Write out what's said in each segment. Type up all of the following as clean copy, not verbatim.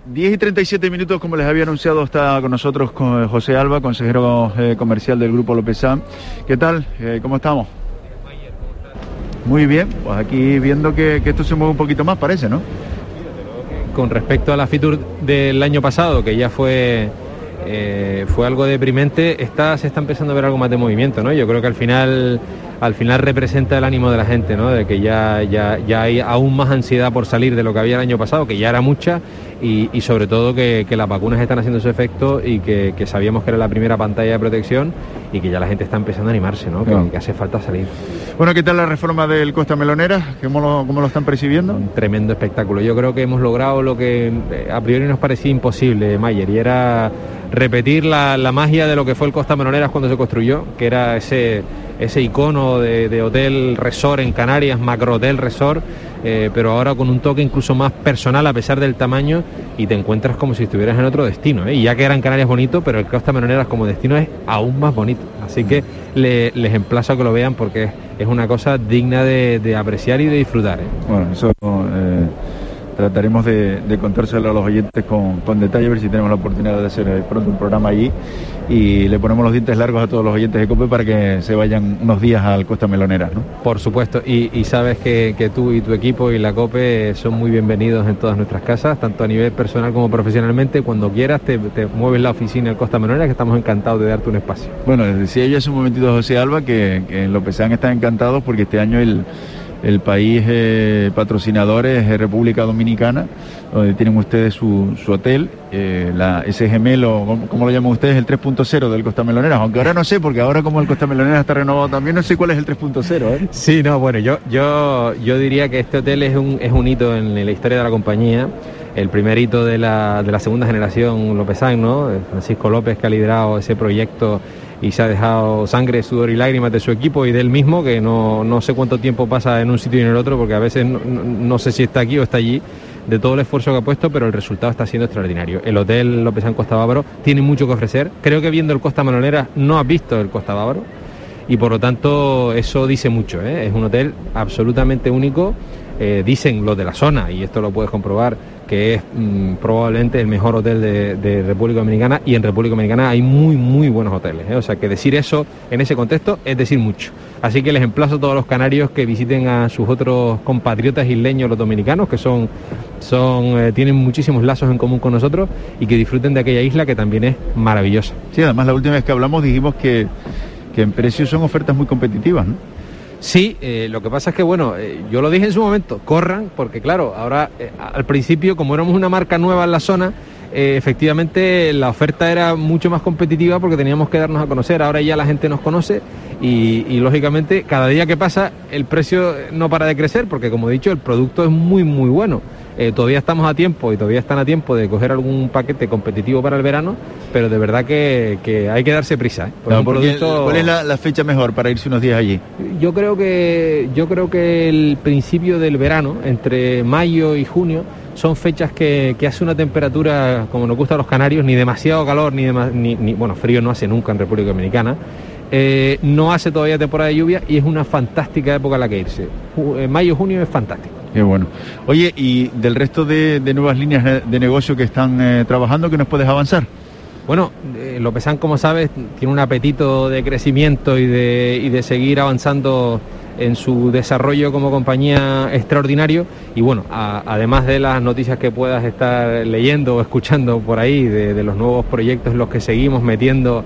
10 y 37 minutos, como les había anunciado, está con nosotros José Alba, consejero comercial del Grupo Lopezán. ¿Qué tal? ¿Cómo estamos? Muy bien, pues aquí viendo que esto se mueve un poquito más, parece, ¿no? Con respecto a la Fitur del año pasado, que ya fue algo deprimente, se está empezando a ver algo más de movimiento, ¿no? Yo creo que al final representa el ánimo de la gente, ¿no? De que ya hay aún más ansiedad por salir de lo que había el año pasado, que ya era mucha, y sobre todo que las vacunas están haciendo su efecto y que sabíamos que era la primera pantalla de protección y que ya la gente está empezando a animarse, ¿no? Que hace falta salir. Bueno, ¿qué tal la reforma del Costa Melonera? ¿Cómo lo están percibiendo? Un tremendo espectáculo. Yo creo que hemos logrado lo que a priori nos parecía imposible, Mayer, y era repetir la magia de lo que fue el Costa Meloneras cuando se construyó, que era ese icono de hotel resort en Canarias, macro hotel resort, pero ahora con un toque incluso más personal a pesar del tamaño, y te encuentras como si estuvieras en otro destino, y ya que era en Canarias bonito, pero el Costa Meloneras como destino es aún más bonito, así que les emplazo a que lo vean porque es una cosa digna de apreciar y de disfrutar. Bueno, eso trataremos de contárselo a los oyentes con detalle, a ver si tenemos la oportunidad de hacer pronto un programa allí y le ponemos los dientes largos a todos los oyentes de COPE para que se vayan unos días al Costa Meloneras, ¿no? Por supuesto, y sabes que tú y tu equipo y la COPE son muy bienvenidos en todas nuestras casas, tanto a nivel personal como profesionalmente. Cuando quieras te mueves la oficina al Costa Meloneras, que estamos encantados de darte un espacio. Bueno, decía yo hace un momentito a José Alba que en Lopezán están encantados porque este año el país patrocinador es República Dominicana, donde tienen ustedes su hotel, ese gemelo, ¿cómo lo llaman ustedes? El 3.0 del Costa Meloneras, aunque ahora no sé, porque ahora como el Costa Meloneras está renovado también, no sé cuál es el 3.0, ¿eh? Sí, no, bueno, yo diría que este hotel es un hito en la historia de la compañía, el primer hito de la segunda generación Lopezán, ¿no? Francisco López, que ha liderado ese proyecto y se ha dejado sangre, sudor y lágrimas de su equipo y de él mismo, que no sé cuánto tiempo pasa en un sitio y en el otro, porque a veces no sé si está aquí o está allí, de todo el esfuerzo que ha puesto, pero el resultado está siendo extraordinario. El hotel Lopezán Costa Bávaro tiene mucho que ofrecer. Creo que viendo el Costa Meloneras no has visto el Costa Bávaro, y por lo tanto eso dice mucho, ¿eh? Es un hotel absolutamente único. Dicen los de la zona, y esto lo puedes comprobar, que es probablemente el mejor hotel de República Dominicana, y en República Dominicana hay muy muy buenos hoteles, ¿eh? O sea que decir eso en ese contexto es decir mucho. Así que les emplazo a todos los canarios que visiten a sus otros compatriotas isleños, los dominicanos, que tienen muchísimos lazos en común con nosotros, y que disfruten de aquella isla que también es maravillosa. Sí, además la última vez que hablamos dijimos que en precios son ofertas muy competitivas, ¿no? Sí, lo que pasa es que, bueno, yo lo dije en su momento, corran, porque claro, ahora al principio, como éramos una marca nueva en la zona, efectivamente la oferta era mucho más competitiva porque teníamos que darnos a conocer. Ahora ya la gente nos conoce y lógicamente cada día que pasa el precio no para de crecer, porque como he dicho, el producto es muy muy bueno. Todavía estamos a tiempo y todavía están a tiempo de coger algún paquete competitivo para el verano, pero de verdad que hay que darse prisa, ¿eh? Claro, ¿cuál es la fecha mejor para irse unos días allí? Yo creo que el principio del verano, entre mayo y junio, son fechas que hace una temperatura, como nos gusta a los canarios, ni demasiado calor, ni bueno, frío no hace nunca en República Dominicana. No hace todavía temporada de lluvia y es una fantástica época a la que irse. Mayo, junio es fantástico. Qué bueno. Oye, y del resto de nuevas líneas de negocio que están trabajando, ¿qué nos puedes avanzar? Bueno, Lopezán, como sabes, tiene un apetito de crecimiento y de seguir avanzando en su desarrollo como compañía extraordinario, y bueno, además de las noticias que puedas estar leyendo o escuchando por ahí de los nuevos proyectos en los que seguimos metiendo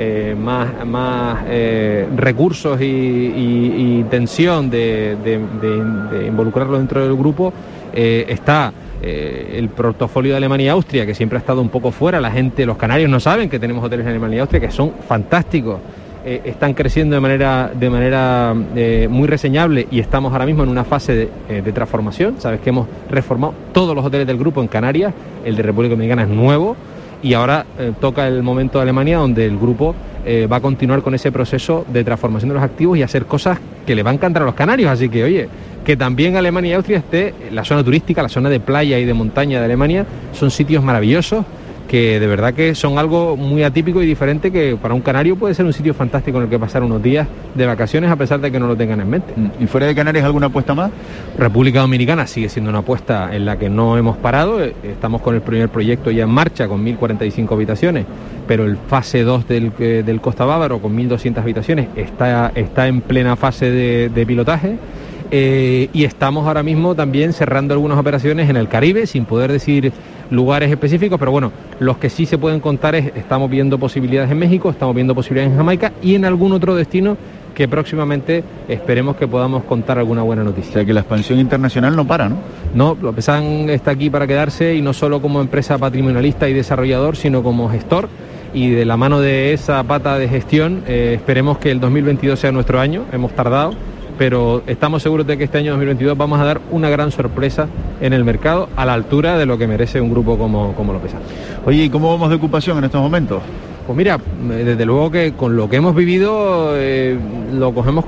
más recursos y intención de involucrarlo dentro del grupo, está el portafolio de Alemania y Austria, que siempre ha estado un poco fuera. La gente, los canarios no saben que tenemos hoteles en Alemania y Austria que son fantásticos, están creciendo de manera muy reseñable, y estamos ahora mismo en una fase de transformación. Sabes que hemos reformado todos los hoteles del grupo en Canarias, el de República Dominicana es nuevo, y ahora toca el momento de Alemania, donde el grupo va a continuar con ese proceso de transformación de los activos y hacer cosas que le va a encantar a los canarios. Así que, oye, que también Alemania y Austria esté, la zona turística, la zona de playa y de montaña de Alemania, son sitios maravillosos que de verdad que son algo muy atípico y diferente, que para un canario puede ser un sitio fantástico en el que pasar unos días de vacaciones a pesar de que no lo tengan en mente. ¿Y fuera de Canarias alguna apuesta más? República Dominicana sigue siendo una apuesta en la que no hemos parado. Estamos con el primer proyecto ya en marcha con 1045 habitaciones, pero el fase 2 del Costa Bávaro con 1200 habitaciones está en plena fase de pilotaje. Y estamos ahora mismo también cerrando algunas operaciones en el Caribe, sin poder decir lugares específicos, pero bueno, los que sí se pueden contar estamos viendo posibilidades en México, estamos viendo posibilidades en Jamaica y en algún otro destino que próximamente esperemos que podamos contar alguna buena noticia. O sea que la expansión internacional no para, ¿no? No, Lopesan está aquí para quedarse, y no solo como empresa patrimonialista y desarrollador, sino como gestor. Y de la mano de esa pata de gestión, esperemos que el 2022 sea nuestro año. Hemos tardado, pero estamos seguros de que este año 2022 vamos a dar una gran sorpresa en el mercado, a la altura de lo que merece un grupo como Lopesan. Oye, ¿y cómo vamos de ocupación en estos momentos? Pues mira, desde luego que con lo que hemos vivido lo cogemos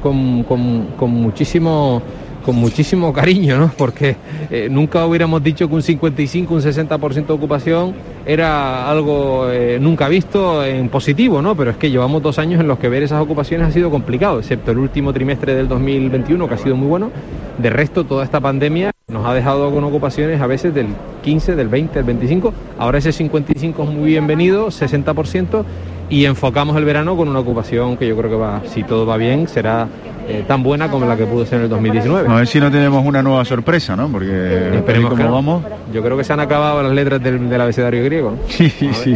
con muchísimo cariño, ¿no? Porque nunca hubiéramos dicho que un 55, un 60% de ocupación era algo nunca visto en positivo, ¿no? Pero es que llevamos 2 años en los que ver esas ocupaciones ha sido complicado, excepto el último trimestre del 2021, que ha sido muy bueno. De resto, toda esta pandemia nos ha dejado con ocupaciones a veces del 15, del 20, del 25. Ahora ese 55 es muy bienvenido, 60%, y enfocamos el verano con una ocupación que yo creo que si todo va bien, será tan buena como la que pudo ser en el 2019. A ver si no tenemos una nueva sorpresa, ¿no? Porque esperemos que no. Vamos. Yo creo que se han acabado las letras del abecedario griego, ¿no? Sí.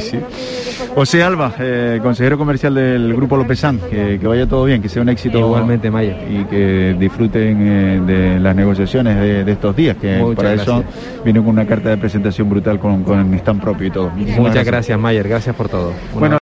José Alba, consejero comercial del Grupo Lopesan, que vaya todo bien, que sea un éxito. Igualmente, Mayer. Y que disfruten de las negociaciones de estos días, que muchas para gracias. Eso vino con una carta de presentación brutal con stand propio y todo. Muchas gracias, Mayer. Gracias por todo. Bueno.